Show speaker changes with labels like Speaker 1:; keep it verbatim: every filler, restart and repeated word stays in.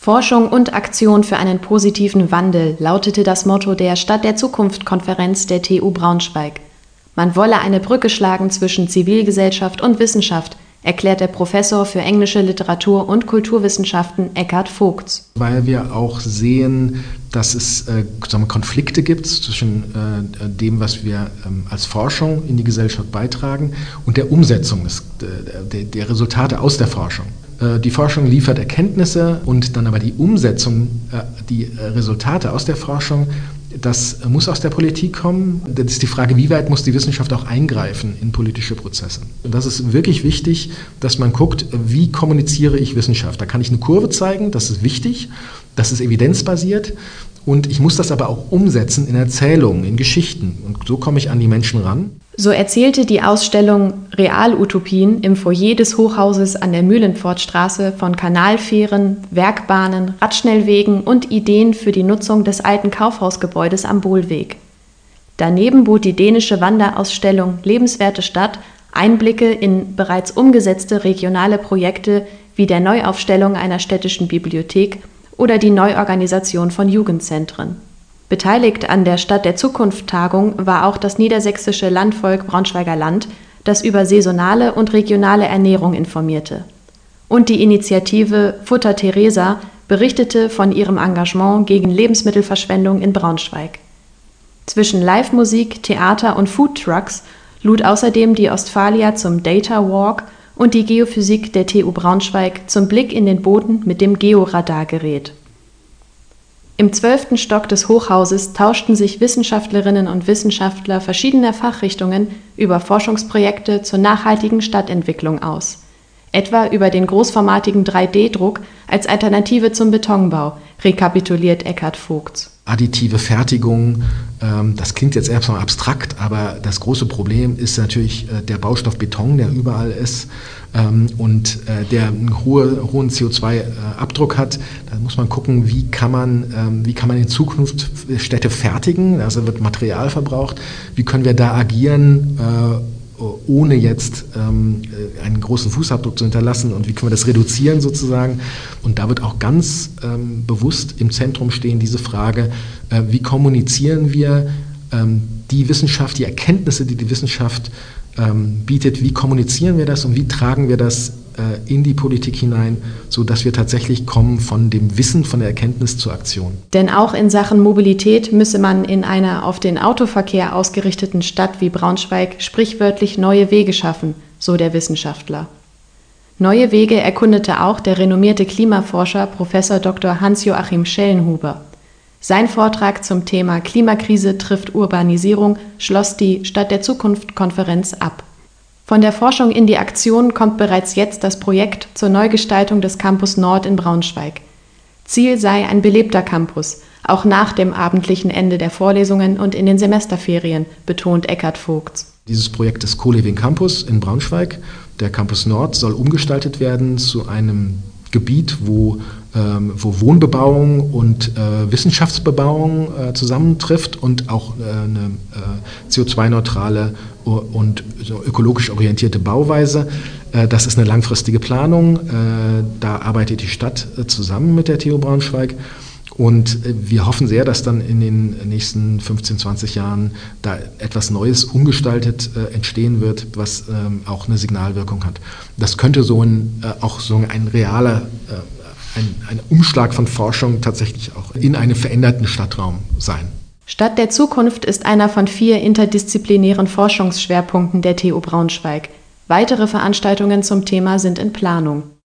Speaker 1: Forschung und Aktion für einen positiven Wandel lautete das Motto der Stadt der Zukunft-Konferenz der T U Braunschweig. Man wolle eine Brücke schlagen zwischen Zivilgesellschaft und Wissenschaft, erklärt der Professor für englische Literatur und Kulturwissenschaften Eckhard Vogts.
Speaker 2: Weil wir auch sehen, dass es äh, sagen wir, Konflikte gibt zwischen äh, dem, was wir ähm, als Forschung in die Gesellschaft beitragen und der Umsetzung des, der, der Resultate aus der Forschung. Äh, die Forschung liefert Erkenntnisse und dann aber die Umsetzung, äh, die äh, Resultate aus der Forschung, das muss aus der Politik kommen. Das ist die Frage, wie weit muss die Wissenschaft auch eingreifen in politische Prozesse. Und das ist wirklich wichtig, dass man guckt, wie kommuniziere ich Wissenschaft. Da kann ich eine Kurve zeigen, das ist wichtig, das ist evidenzbasiert. Und ich muss das aber auch umsetzen in Erzählungen, in Geschichten. Und so komme ich an die Menschen ran.
Speaker 1: So erzählte die Ausstellung Realutopien im Foyer des Hochhauses an der Mühlenpfortstraße von Kanalfähren, Werkbahnen, Radschnellwegen und Ideen für die Nutzung des alten Kaufhausgebäudes am Bohlweg. Daneben bot die dänische Wanderausstellung Lebenswerte Stadt Einblicke in bereits umgesetzte regionale Projekte wie der Neuaufstellung einer städtischen Bibliothek oder die Neuorganisation von Jugendzentren. Beteiligt an der Stadt der Zukunft-Tagung war auch das niedersächsische Landvolk Braunschweiger Land, das über saisonale und regionale Ernährung informierte. Und die Initiative Futter Theresa berichtete von ihrem Engagement gegen Lebensmittelverschwendung in Braunschweig. Zwischen Live-Musik, Theater und Foodtrucks lud außerdem die Ostfalia zum Data Walk und die Geophysik der T U Braunschweig zum Blick in den Boden mit dem Georadargerät. Im zwölften Stock des Hochhauses tauschten sich Wissenschaftlerinnen und Wissenschaftler verschiedener Fachrichtungen über Forschungsprojekte zur nachhaltigen Stadtentwicklung aus. Etwa über den großformatigen drei D Druck als Alternative zum Betonbau, rekapituliert Eckhard Vogts.
Speaker 2: Additive Fertigung, ähm, das klingt jetzt erstmal abstrakt, aber das große Problem ist natürlich äh, der Baustoff Beton, der überall ist ähm, und äh, der einen hohe, hohen C O zwei Abdruck hat. Da muss man gucken, wie kann man, ähm, wie kann man in Zukunft Städte fertigen, also wird Material verbraucht, wie können wir da agieren, äh, ohne jetzt ähm, einen großen Fußabdruck zu hinterlassen und wie können wir das reduzieren sozusagen. Und da wird auch ganz ähm, bewusst im Zentrum stehen diese Frage, äh, wie kommunizieren wir ähm, die Wissenschaft, die Erkenntnisse, die die Wissenschaft ähm, bietet, wie kommunizieren wir das und wie tragen wir das äh, in die Politik hinein, sodass wir tatsächlich kommen von dem Wissen, von der Erkenntnis zur Aktion.
Speaker 1: Denn auch in Sachen Mobilität müsse man in einer auf den Autoverkehr ausgerichteten Stadt wie Braunschweig sprichwörtlich neue Wege schaffen, so der Wissenschaftler. Neue Wege erkundete auch der renommierte Klimaforscher Professor Doktor Hans-Joachim Schellenhuber. Sein Vortrag zum Thema Klimakrise trifft Urbanisierung schloss die Stadt der Zukunft-Konferenz ab. Von der Forschung in die Aktion kommt bereits jetzt das Projekt zur Neugestaltung des Campus Nord in Braunschweig. Ziel sei ein belebter Campus, auch nach dem abendlichen Ende der Vorlesungen und in den Semesterferien, betont Eckhard Vogts.
Speaker 2: Dieses Projekt ist Co-Living Campus in Braunschweig. Der Campus Nord soll umgestaltet werden zu einem Gebiet, wo, ähm, wo Wohnbebauung und äh, Wissenschaftsbebauung äh, zusammentrifft und auch äh, eine äh, C O zwei neutrale und so ökologisch orientierte Bauweise. Äh, das ist eine langfristige Planung. Äh, da arbeitet die Stadt äh, zusammen mit der T U Braunschweig. Und äh, wir hoffen sehr, dass dann in den nächsten fünfzehn, zwanzig Jahren da etwas Neues umgestaltet äh, entstehen wird, was ähm, auch eine Signalwirkung hat. Das könnte so ein, äh, auch so ein realer, äh, ein, ein Umschlag von Forschung tatsächlich auch in einen veränderten Stadtraum sein.
Speaker 1: Stadt der Zukunft ist einer von vier interdisziplinären Forschungsschwerpunkten der T U Braunschweig. Weitere Veranstaltungen zum Thema sind in Planung.